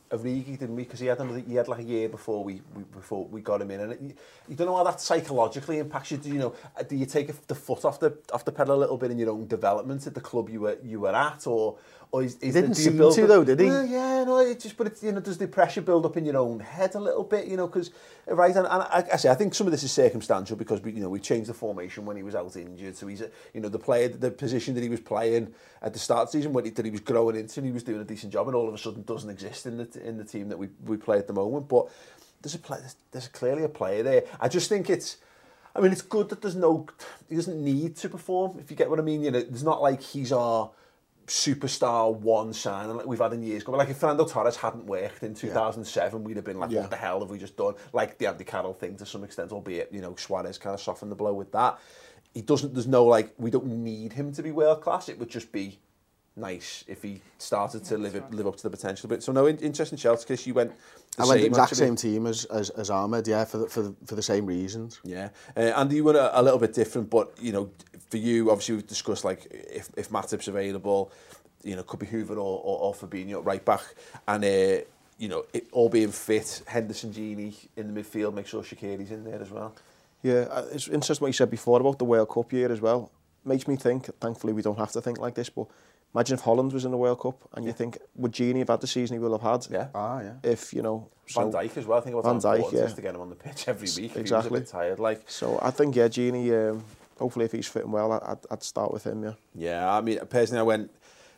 Origi, didn't we? Because he had like a year before we got him in, and you don't know how that psychologically impacts you. Do you take the foot off the pedal a little bit in your own development at the club you were at, or is he didn't seem to though, did he? Yeah, no, it's just, but it's, does the pressure build up in your own head a little bit? Because right, and I say I think some of this is circumstantial because we changed the formation when he was out injured, so he's the position that he was playing at the start of the season that he was growing into, and he was doing a decent job, and all of a sudden doesn't exist in the team that we play at the moment. But there's clearly a player there. I just think it's good that he doesn't need to perform, if you get what I mean. It's not like he's our superstar one signing like we've had in years ago. Like if Fernando Torres hadn't worked in 2007, we'd have been like, what the hell have we just done? Like the Andy Carroll thing to some extent, albeit Suarez kind of softened the blow with that. We don't need him to be world class. It would just be nice if he started to live up to the potential a bit. So no, interesting shout, because you went the exact same team as Ahmed, for the same reasons. Yeah, and you were a little bit different, but for you, obviously we've discussed like if Matip's available, could be Hoover or Fabinho at right back, and it all being fit, Henderson, Gini in the midfield, make sure Shaqiri's in there as well. Yeah, it's interesting what you said before about the World Cup year as well. Makes me think, thankfully we don't have to think like this, but imagine if Holland was in the World Cup and you think, would Gini have had the season he will have had? Yeah. If, Van Dijk as well, think about how important it is to get him on the pitch every week. Exactly. If he was a bit tired, like. So I think, Gini, hopefully if he's fitting well, I'd start with him, yeah. Yeah, I mean, personally I went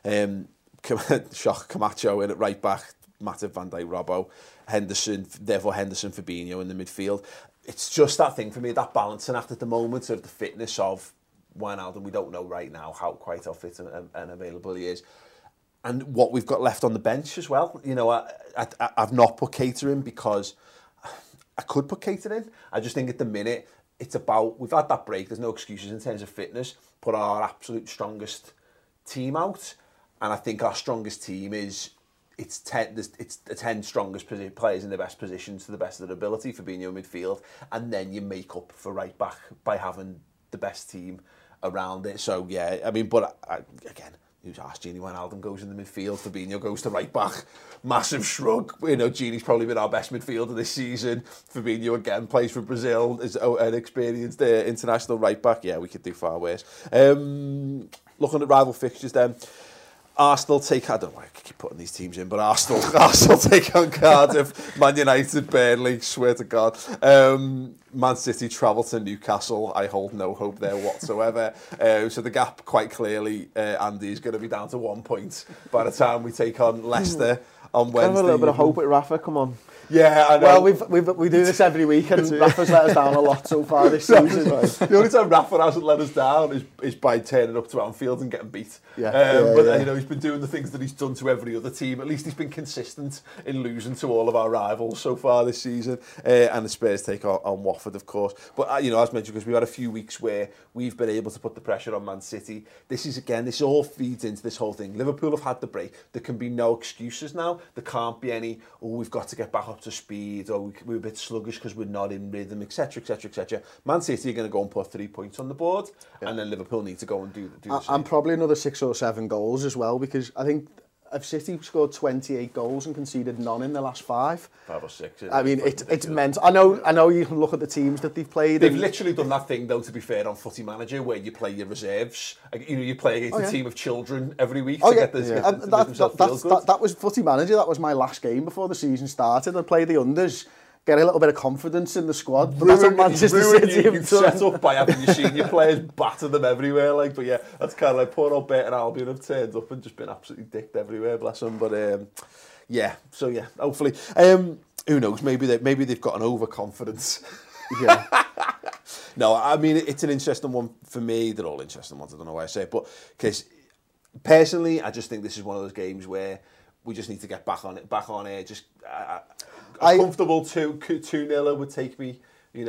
Camacho in at right back, Matip, Van Dijk, Robbo, Henderson, Fabinho in the midfield. It's just that thing for me, that balancing act at the moment of the fitness of Wijnaldum. We don't know right now how fit and available he is, and what we've got left on the bench as well. I've not put Keita in because I could put Keita in. I just think at the minute it's about, we've had that break. There's no excuses in terms of fitness. Put our absolute strongest team out, and I think our strongest team is. It's the 10 strongest players in the best positions to the best of their ability. Fabinho midfield, and then you make up for right back by having the best team around it. So yeah, I mean, but again, who's asked? Gini Wijnaldum goes in the midfield, Fabinho goes to right back. Massive shrug. Gini's probably been our best midfielder this season. Fabinho again plays for Brazil, is an experienced international right back. Yeah, we could do far worse. Looking at rival fixtures then. Arsenal take, I don't know why I keep putting these teams in, but Arsenal take on Cardiff, Man United, Burnley, swear to God. Man City travel to Newcastle. I hold no hope there whatsoever. So the gap, quite clearly, Andy, is going to be down to 1 point by the time we take on Leicester on Wednesday. Have a little bit of hope with Rafa, come on. Yeah, I know. Well, we do this every week, and Rafa's let us down a lot so far this season. The only time Rafa hasn't let us down is by turning up to Anfield and getting beat. He's been doing the things that he's done to every other team. At least he's been consistent in losing to all of our rivals so far this season. And the Spurs take on Watford, of course. But as mentioned, because we've had a few weeks where we've been able to put the pressure on Man City. This all feeds into this whole thing. Liverpool have had the break. There can be no excuses now. There can't be any, we've got to get back up to speed, or we're a bit sluggish because we're not in rhythm, etc., etc., etc. Man City are going to go and put 3 points on the board, and then Liverpool need to go and do the same. And probably another 6 or 7 goals as well, because I think if City scored 28 goals and conceded none in the last 5. 5 or 6. I mean, it's mental. I know you can look at the teams that they've played. They've literally done that thing, though, to be fair, on Footy Manager, where you play your reserves. You play against a team of children every week to get that was Footy Manager. That was my last game before the season started. I played the unders, get a little bit of confidence in the squad. But that's what Manchester City have done. Set up by having your senior players batter them everywhere. But yeah, that's kind of like poor old Burton Albion have turned up and just been absolutely dicked everywhere, bless them. But hopefully, who knows? Maybe they've got an overconfidence. Yeah. No, I mean, it's an interesting one for me. They're all interesting ones. I don't know why I say it, but because personally, I just think this is one of those games where we just need to get back on it. Just a comfortable 2-0 would take me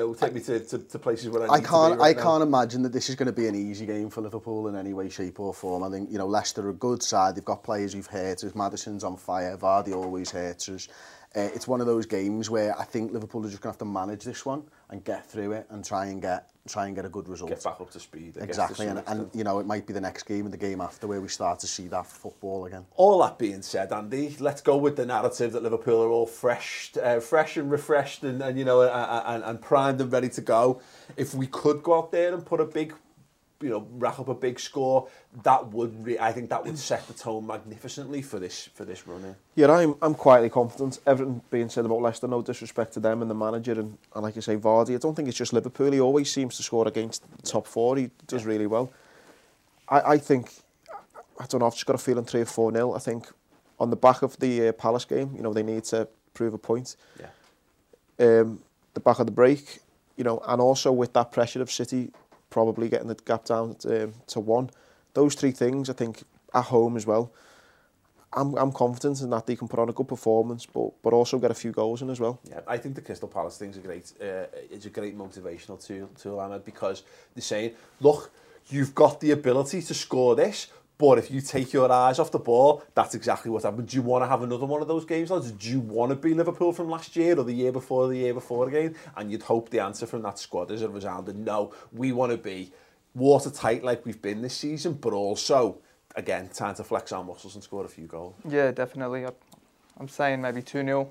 to places where I can't imagine that this is going to be an easy game for Liverpool in any way, shape or form. I think Leicester are a good side. They've got players who've hurt us. Maddison's on fire. Vardy always hurts us. It's one of those games where I think Liverpool are just going to have to manage this one and get through it and try and get a good result. Get back up to speed. Exactly, and you know, it might be the next game and the game after where we start to see that football again. All that being said, Andy, let's go with the narrative that Liverpool are all fresh and refreshed and you know and primed and ready to go. If we could go out there and put a big, you know, rack up a big score, that would I think that would set the tone magnificently for this run here. Yeah, I'm quietly confident. Everything being said about Leicester, no disrespect to them and the manager and like you say, Vardy. I don't think it's just Liverpool. He always seems to score against the top four. He does really well. I think, I don't know, I've just got a feeling 3 or 4-0. I think on the back of the Palace game, you know, they need to prove a point. Yeah. The back of the break, you know, and also with that pressure of City probably getting the gap down to 1. Those 3 things, I think, at home as well. I'm confident in that they can put on a good performance, but also get a few goals in as well. Yeah, I think the Crystal Palace thing's a great motivational tool, Ahmed, because they're saying, look, you've got the ability to score this, but if you take your eyes off the ball, that's exactly what happened. Do you want to have another one of those games, lads? Do you want to be Liverpool from last year or the year before again? And you'd hope the answer from that squad is a resounding no. We want to be watertight like we've been this season, but also, again, time to flex our muscles and score a few goals. Yeah, definitely. I'm saying maybe 2-0.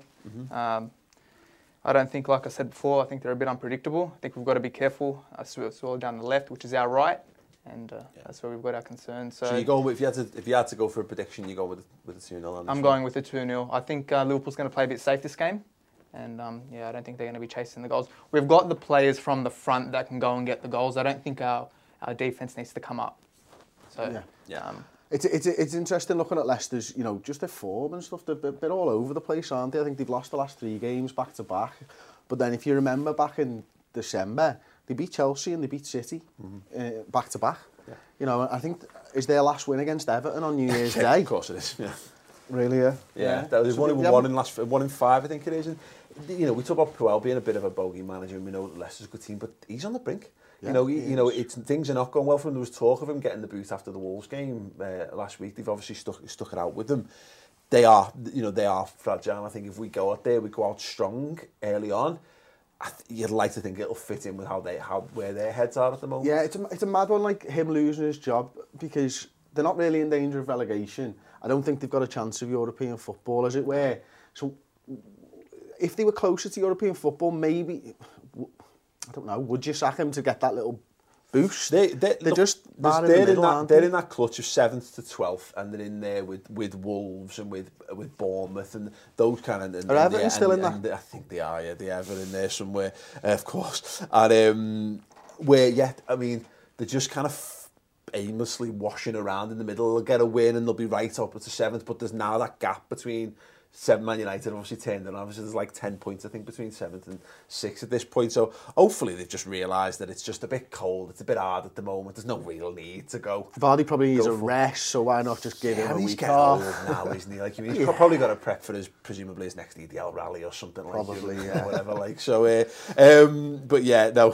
I don't think, like I said before, I think they're a bit unpredictable. I think we've got to be careful. As well down the left, which is our right. And that's where we've got our concerns. So you go with, if you had to go for a prediction, you go with a 2-0. I'm going with a 2-0. I think Liverpool's going to play a bit safe this game, and I don't think they're going to be chasing the goals. We've got the players from the front that can go and get the goals. I don't think our defense needs to come up. So it's interesting looking at Leicester's, you know, just their form and stuff. They're a bit all over the place, aren't they? I think they've lost the last 3 games back to back. But then if you remember back in December, they beat Chelsea and they beat City back to back. Yeah. You know, I think is their last win against Everton on New Year's Day. Of course it is. Yeah. Really? Yeah. Yeah. That was one in 5, I think it is. And you know, we talk about Puel being a bit of a bogey manager, and we know that Leicester's a good team, but he's on the brink. Yeah, you know, things are not going well for him. There was talk of him getting the boot after the Wolves game last week. They've obviously stuck it out with them. They are fragile. I think if we go out there, we go out strong early on. You'd like to think it'll fit in with where their heads are at the moment. Yeah, it's a mad one, like him losing his job, because they're not really in danger of relegation. I don't think they've got a chance of European football, as it were. So if they were closer to European football, maybe, I don't know, would you sack him to get that little boost? They're in that clutch of 7th to 12th, and they're in there with Wolves and with Bournemouth and those kind of. Are Everton still in that? I think they are. Yeah, they are in there somewhere, of course. And I mean, they're just kind of aimlessly washing around in the middle. They'll get a win and they'll be right up to 7th, but there's now that gap between 7 Man United obviously turned, and obviously there's like 10 points, I think, between 7th and 6th at this point. So hopefully they've just realised that it's just a bit cold, it's a bit hard at the moment. There's no real need to go. Vardy probably needs a rest, so why not just give him a week off? He's getting old now, isn't he? Like, he's probably got to prep for presumably his next EDL rally or something probably, like that. Whatever, like, so, but yeah, no,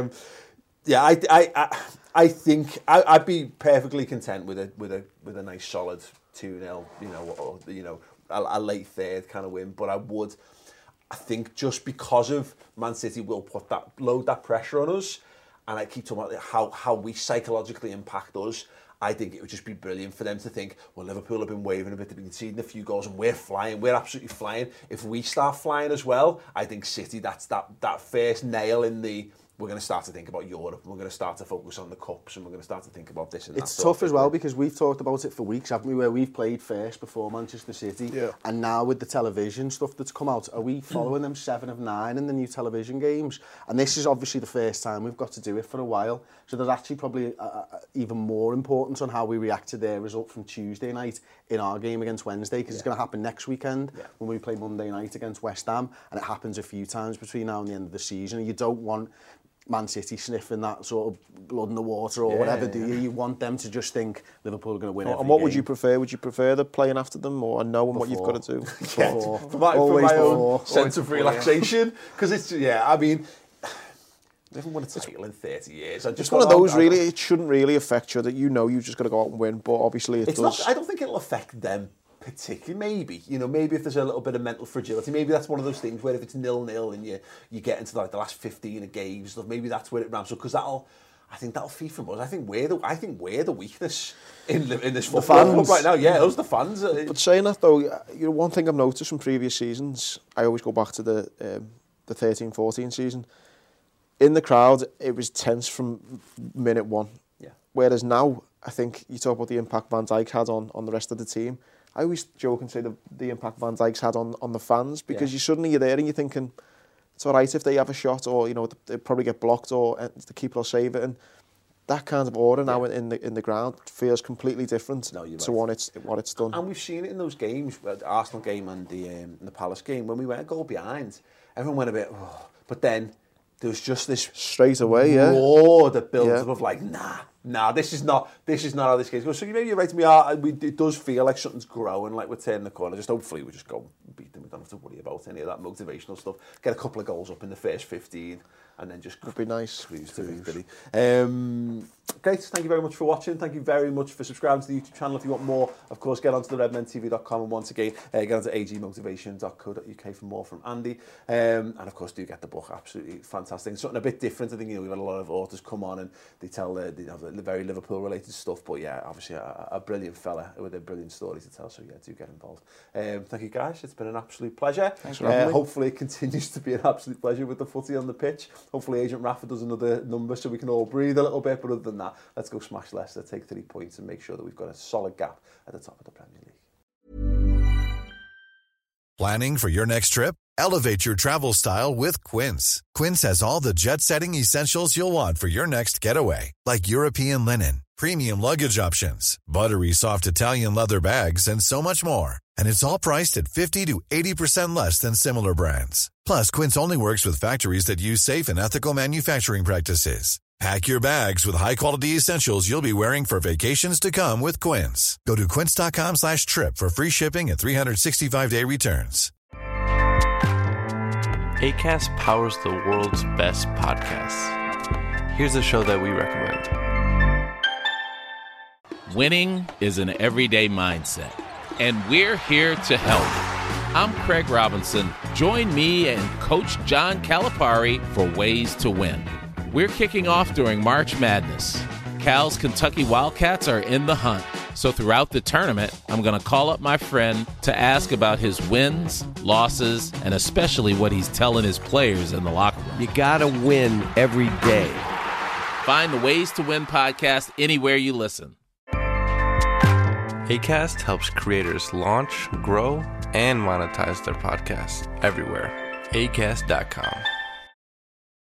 I think I'd be perfectly content with a nice solid 2-0, you know, a late third kind of win. But I think just because of Man City will load that pressure on us, and I keep talking about how we psychologically impact us. I think it would just be brilliant for them to think, well, Liverpool have been waving a bit, they've been conceding a few goals, and we're flying, we're absolutely flying. If we start flying as well, I think City, that's that first nail in the, we're going to start to think about Europe, and we're going to start to focus on the cups, and we're going to start to think about this and that. It's tough as well, because we've talked about it for weeks, haven't we, where we've played first before Manchester City, and now with the television stuff that's come out, are we following them 7 of 9 in the new television games? And this is obviously the first time we've got to do it for a while, so there's actually probably even more importance on how we react to their result from Tuesday night in our game against Wednesday, because it's going to happen next weekend when we play Monday night against West Ham, and it happens a few times between now and the end of the season, and you don't want Man City sniffing that sort of blood in the water or whatever, do you? You want them to just think Liverpool are going to win every And what game. would you prefer? Would you prefer the playing after them or knowing what you've got to do? For my own sense of relaxation. Because it's, I mean, they haven't won a title in 30 years. It's one of those, really, it shouldn't really affect you, that you know you've just got to go out and win, but obviously it does. I don't think it'll affect them particularly, maybe, maybe if there's a little bit of mental fragility, maybe that's one of those things where if it's 0-0 and you get into like the last 15 of games, maybe that's where it ramps up, because I think that'll feed from us. I think we're the weakness in this football club right now. Yeah, us the fans. But saying that though, one thing I've noticed from previous seasons, I always go back to the 13-14 season. In the crowd, it was tense from minute one. Yeah. Whereas now, I think you talk about the impact Van Dijk had on the rest of the team. I always joke and say the impact Van Dijk's had on the fans, because you're there and you're thinking, it's all right if they have a shot, or they probably get blocked, or the keeper will save it. And that kind of order now in the ground feels completely different to what it's done. And we've seen it in those games, the Arsenal game and the Palace game, when we went a goal behind, everyone went a bit, but then there was just this straight away, roar that built up of like, nah, this is not how this game goes. So maybe you're right to me. It does feel like something's growing, like we're turning the corner. Just hopefully we just go and beat them. We don't have to worry about any of that motivational stuff. Get a couple of goals up in the first 15, and then just would be nice. Great, thank you very much for watching. Thank you very much for subscribing to the YouTube channel. If you want more, of course, get onto the redmentv.com, and once again, get onto agmotivation.co.uk for more from Andy. And of course, do get the book. Absolutely fantastic. It's something a bit different. I think we've had a lot of authors come on and they tell they have the very Liverpool-related stuff. But yeah, obviously a brilliant fella with a brilliant story to tell. So yeah, do get involved. Thank you guys. It's been an absolute pleasure. Thanks for having me. Hopefully, it continues to be an absolute pleasure with the footy on the pitch. Hopefully, Agent Rafa does another number so we can all breathe a little bit. But other than that, let's go smash Leicester, take 3 points, and make sure that we've got a solid gap at the top of the Premier League. Planning for your next trip? Elevate your travel style with Quince. Quince has all the jet-setting essentials you'll want for your next getaway, like European linen, premium luggage options, buttery soft Italian leather bags, and so much more. And it's all priced at 50 to 80% less than similar brands. Plus, Quince only works with factories that use safe and ethical manufacturing practices. Pack your bags with high-quality essentials you'll be wearing for vacations to come with Quince. Go to quince.com/trip for free shipping and 365-day returns. Acast powers the world's best podcasts. Here's a show that we recommend. Winning is an everyday mindset, and we're here to help. I'm Craig Robinson. Join me and Coach John Calipari for Ways to Win. We're kicking off during March Madness. Cal's Kentucky Wildcats are in the hunt. So throughout the tournament, I'm going to call up my friend to ask about his wins, losses, and especially what he's telling his players in the locker room. You got to win every day. Find the Ways to Win podcast anywhere you listen. Acast helps creators launch, grow, and monetize their podcasts everywhere. Acast.com.